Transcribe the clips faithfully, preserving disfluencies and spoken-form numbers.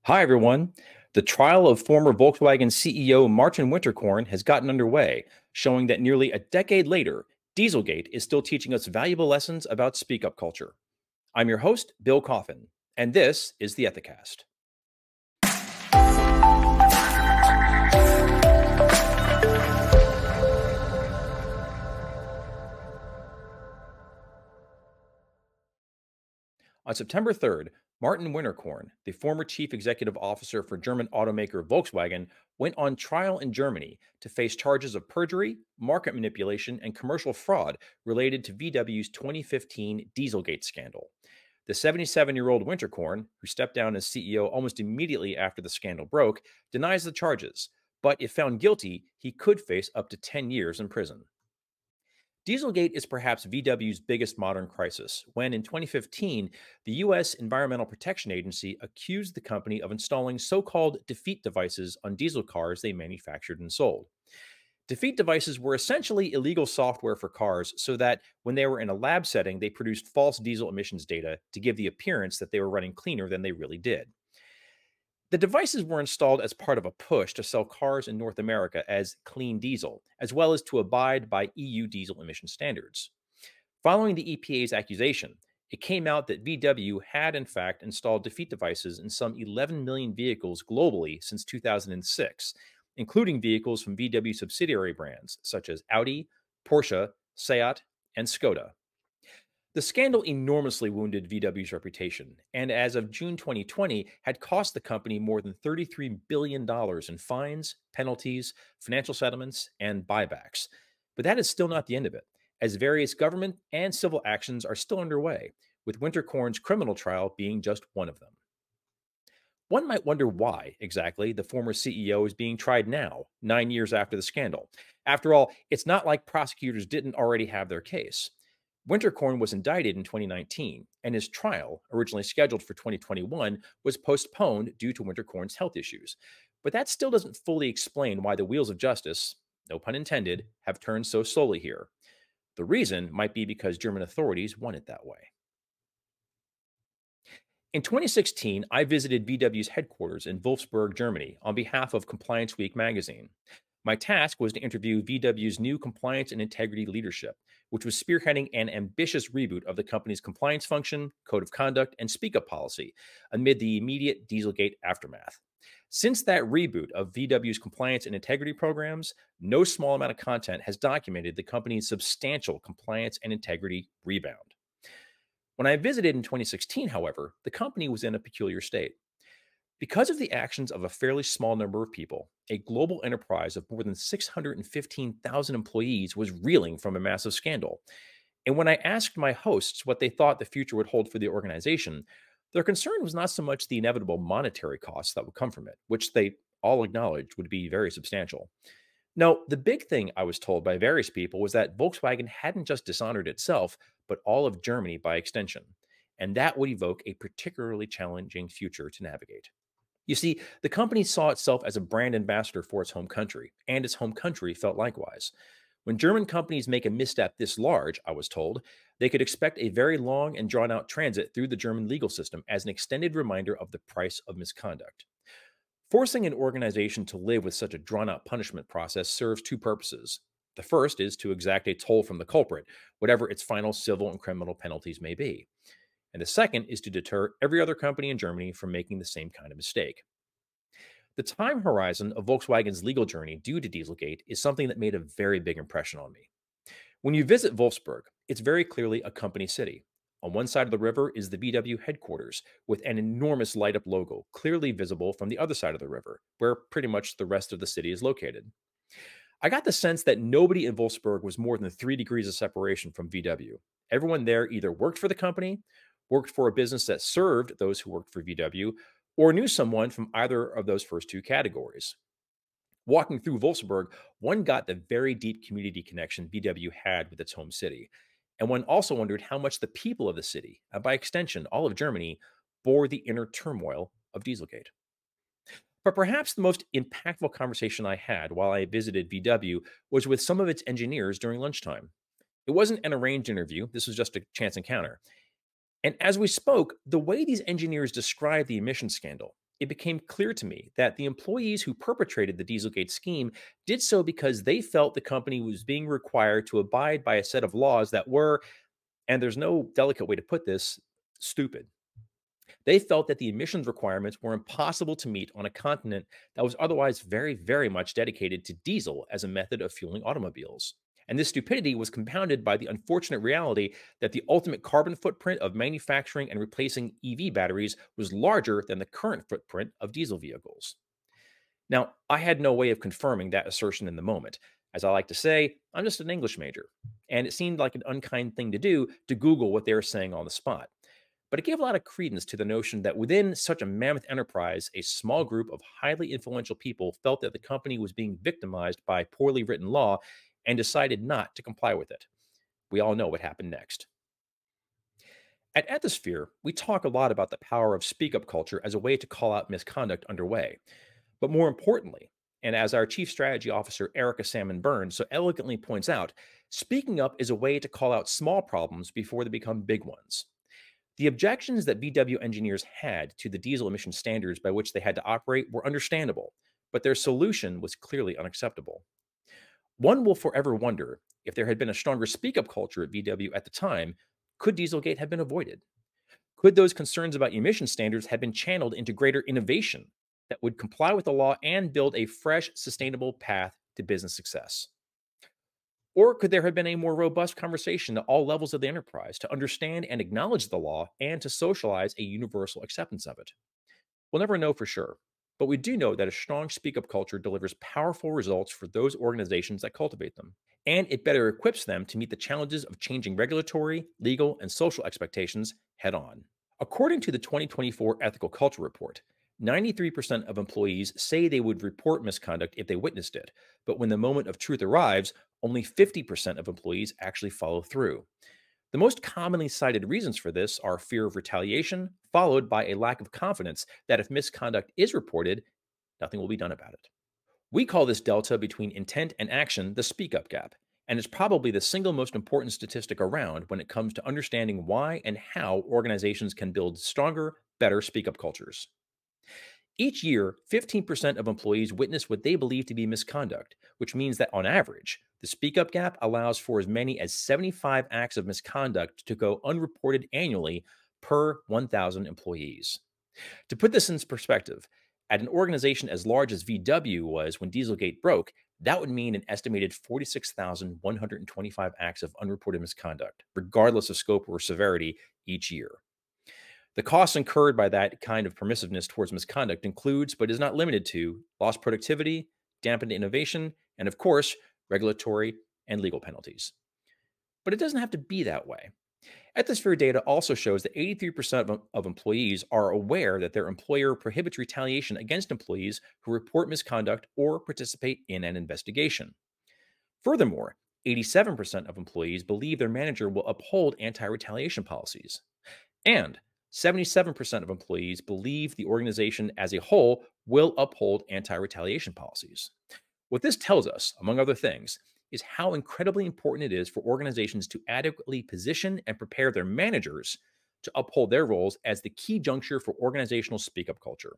Hi, everyone. The trial of former Volkswagen C E O Martin Winterkorn has gotten underway, showing that nearly a decade later, Dieselgate is still teaching us valuable lessons about speak up culture. I'm your host, Bill Coffin, and this is the Ethicast. On September third, Martin Winterkorn, the former chief executive officer for German automaker Volkswagen, went on trial in Germany to face charges of perjury, market manipulation, and commercial fraud related to V W's twenty fifteen Dieselgate scandal. The seventy-seven year old Winterkorn, who stepped down as C E O almost immediately after the scandal broke, denies the charges, but if found guilty, he could face up to ten years in prison. Dieselgate is perhaps V W's biggest modern crisis when, in twenty fifteen, the U S Environmental Protection Agency accused the company of installing so called defeat devices on diesel cars they manufactured and sold. Defeat devices were essentially illegal software for cars so that when they were in a lab setting, they produced false diesel emissions data to give the appearance that they were running cleaner than they really did. The devices were installed as part of a push to sell cars in North America as clean diesel, as well as to abide by E U diesel emission standards. Following the E P A's accusation, it came out that V W had in fact installed defeat devices in some eleven million vehicles globally since two thousand six, including vehicles from V W subsidiary brands such as Audi, Porsche, Seat, and Skoda. The scandal enormously wounded V W's reputation, and as of June twenty twenty, had cost the company more than thirty-three billion dollars in fines, penalties, financial settlements, and buybacks. But that is still not the end of it, as various government and civil actions are still underway, with Winterkorn's criminal trial being just one of them. One might wonder why, exactly, the former C E O is being tried now, nine years after the scandal. After all, it's not like prosecutors didn't already have their case. Winterkorn was indicted in twenty nineteen, and his trial, originally scheduled for twenty twenty-one, was postponed due to Winterkorn's health issues. But that still doesn't fully explain why the wheels of justice, no pun intended, have turned so slowly here. The reason might be because German authorities want it that way. In twenty sixteen, I visited V W's headquarters in Wolfsburg, Germany, on behalf of Compliance Week magazine. My task was to interview V W's new compliance and integrity leadership, which was spearheading an ambitious reboot of the company's compliance function, code of conduct, and speak up policy amid the immediate Dieselgate aftermath. Since that reboot of V W's compliance and integrity programs, no small amount of content has documented the company's substantial compliance and integrity rebound. When I visited in twenty sixteen, however, the company was in a peculiar state. Because of the actions of a fairly small number of people, a global enterprise of more than six hundred fifteen thousand employees was reeling from a massive scandal. And when I asked my hosts what they thought the future would hold for the organization, their concern was not so much the inevitable monetary costs that would come from it, which they all acknowledged would be very substantial. No, the big thing I was told by various people was that Volkswagen hadn't just dishonored itself, but all of Germany by extension. And that would evoke a particularly challenging future to navigate. You see, the company saw itself as a brand ambassador for its home country, and its home country felt likewise. When German companies make a misstep this large, I was told, they could expect a very long and drawn out transit through the German legal system as an extended reminder of the price of misconduct. Forcing an organization to live with such a drawn out punishment process serves two purposes. The first is to exact a toll from the culprit, whatever its final civil and criminal penalties may be. And the second is to deter every other company in Germany from making the same kind of mistake. The time horizon of Volkswagen's legal journey due to Dieselgate is something that made a very big impression on me. When you visit Wolfsburg, it's very clearly a company city. On one side of the river is the V W headquarters, with an enormous light up logo clearly visible from the other side of the river, where pretty much the rest of the city is located. I got the sense that nobody in Wolfsburg was more than three degrees of separation from V W. Everyone there either worked for the company, worked for a business that served those who worked for V W, or knew someone from either of those first two categories. Walking through Wolfsburg, one got the very deep community connection V W had with its home city. And one also wondered how much the people of the city, and by extension, all of Germany, bore the inner turmoil of Dieselgate. But perhaps the most impactful conversation I had while I visited V W was with some of its engineers during lunchtime. It wasn't an arranged interview, this was just a chance encounter. And as we spoke, the way these engineers described the emission scandal, it became clear to me that the employees who perpetrated the Dieselgate scheme did so because they felt the company was being required to abide by a set of laws that were, and there's no delicate way to put this, stupid. They felt that the emissions requirements were impossible to meet on a continent that was otherwise very, very much dedicated to diesel as a method of fueling automobiles. And this stupidity was compounded by the unfortunate reality that the ultimate carbon footprint of manufacturing and replacing E V batteries was larger than the current footprint of diesel vehicles. Now, I had no way of confirming that assertion in the moment. As I like to say, I'm just an English major, and it seemed like an unkind thing to do to Google what they were saying on the spot. But it gave a lot of credence to the notion that within such a mammoth enterprise, a small group of highly influential people felt that the company was being victimized by poorly written law and decided not to comply with it. We all know what happened next. At Ethisphere, we talk a lot about the power of speak up culture as a way to call out misconduct underway. But more importantly, and as our Chief Strategy Officer Erica Salmon Burns so elegantly points out, speaking up is a way to call out small problems before they become big ones. The objections that V W engineers had to the diesel emission standards by which they had to operate were understandable, but their solution was clearly unacceptable. One will forever wonder if there had been a stronger speak up culture at V W at the time, could Dieselgate have been avoided? Could those concerns about emission standards have been channeled into greater innovation that would comply with the law and build a fresh, sustainable path to business success? Or could there have been a more robust conversation at all levels of the enterprise to understand and acknowledge the law and to socialize a universal acceptance of it? We'll never know for sure, but we do know that a strong speak up culture delivers powerful results for those organizations that cultivate them, and it better equips them to meet the challenges of changing regulatory, legal, and social expectations head on. According to the twenty twenty-four Ethical Culture Report, ninety-three percent of employees say they would report misconduct if they witnessed it, but when the moment of truth arrives, only fifty percent of employees actually follow through. The most commonly cited reasons for this are fear of retaliation, followed by a lack of confidence that if misconduct is reported, nothing will be done about it. We call this delta between intent and action the speak up gap, and it's probably the single most important statistic around when it comes to understanding why and how organizations can build stronger, better speak up cultures. Each year, fifteen percent of employees witness what they believe to be misconduct, which means that on average, the speak up gap allows for as many as seventy-five acts of misconduct to go unreported annually per one thousand employees. To put this in perspective, at an organization as large as V W was when Dieselgate broke, that would mean an estimated forty-six thousand one hundred twenty-five acts of unreported misconduct, regardless of scope or severity, each year. The costs incurred by that kind of permissiveness towards misconduct includes, but is not limited to, lost productivity, dampened innovation, and of course, regulatory and legal penalties. But it doesn't have to be that way. Ethisphere data also shows that eighty-three percent of, of employees are aware that their employer prohibits retaliation against employees who report misconduct or participate in an investigation. Furthermore, eighty-seven percent of employees believe their manager will uphold anti-retaliation policies. And seventy-seven percent of employees believe the organization as a whole will uphold anti-retaliation policies. What this tells us, among other things, is how incredibly important it is for organizations to adequately position and prepare their managers to uphold their roles as the key juncture for organizational speak up culture.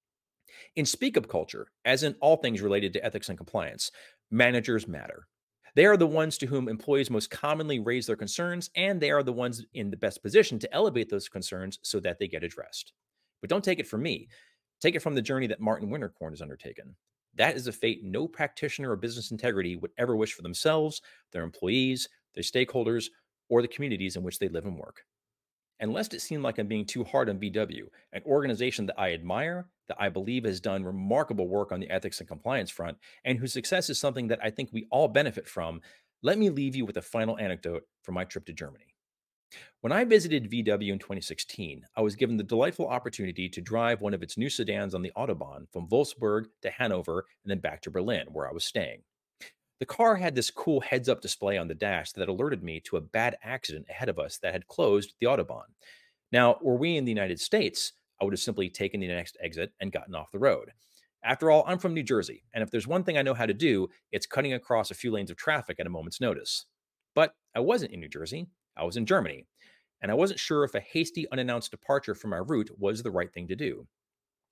In speak up culture, as in all things related to ethics and compliance, managers matter. They are the ones to whom employees most commonly raise their concerns, and they are the ones in the best position to elevate those concerns so that they get addressed. But don't take it from me. Take it from the journey that Martin Winterkorn has undertaken. That is a fate no practitioner of business integrity would ever wish for themselves, their employees, their stakeholders, or the communities in which they live and work. And lest it seem like I'm being too hard on V W, an organization that I admire, that I believe has done remarkable work on the ethics and compliance front, and whose success is something that I think we all benefit from, let me leave you with a final anecdote from my trip to Germany. When I visited V W in twenty sixteen, I was given the delightful opportunity to drive one of its new sedans on the Autobahn from Wolfsburg to Hanover and then back to Berlin, where I was staying. The car had this cool heads up display on the dash that alerted me to a bad accident ahead of us that had closed the Autobahn. Now, were we in the United States, I would have simply taken the next exit and gotten off the road. After all, I'm from New Jersey, and if there's one thing I know how to do, it's cutting across a few lanes of traffic at a moment's notice. But I wasn't in New Jersey, I was in Germany, and I wasn't sure if a hasty, unannounced departure from my route was the right thing to do.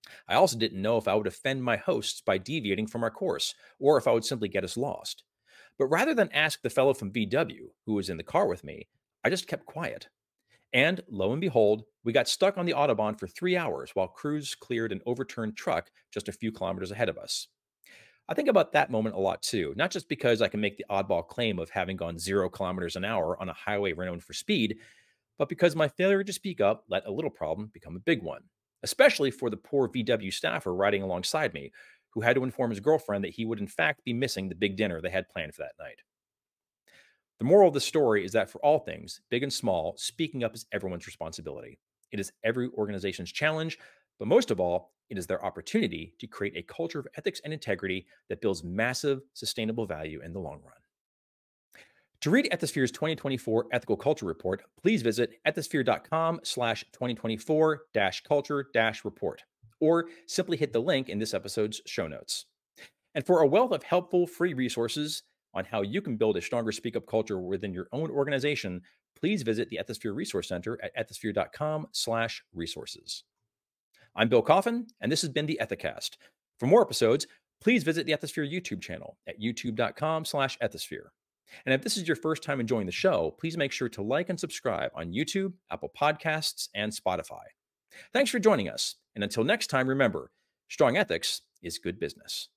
I also didn't know if I would offend my hosts by deviating from our course, or if I would simply get us lost. But rather than ask the fellow from V W, who was in the car with me, I just kept quiet. And lo and behold, we got stuck on the Autobahn for three hours while crews cleared an overturned truck just a few kilometers ahead of us. I think about that moment a lot too, not just because I can make the oddball claim of having gone zero kilometers an hour on a highway renowned for speed, but because my failure to speak up let a little problem become a big one, especially for the poor V W staffer riding alongside me, who had to inform his girlfriend that he would in fact be missing the big dinner they had planned for that night. The moral of the story is that for all things, big and small, speaking up is everyone's responsibility. It is every organization's challenge, but most of all, it is their opportunity to create a culture of ethics and integrity that builds massive, sustainable value in the long run. To read Ethisphere's twenty twenty-four Ethical Culture Report, please visit ethisphere.com slash 2024 dash culture dash report, or simply hit the link in this episode's show notes. And for a wealth of helpful free resources on how you can build a stronger speak up culture within your own organization, please visit the Ethisphere Resource Center at ethisphere.com slash resources. I'm Bill Coffin, and this has been the Ethicast. For more episodes, please visit the Ethisphere YouTube channel at youtube.com slash ethisphere. And if this is your first time enjoying the show, please make sure to like and subscribe on YouTube, Apple Podcasts, and Spotify. Thanks for joining us. And until next time, remember, strong ethics is good business.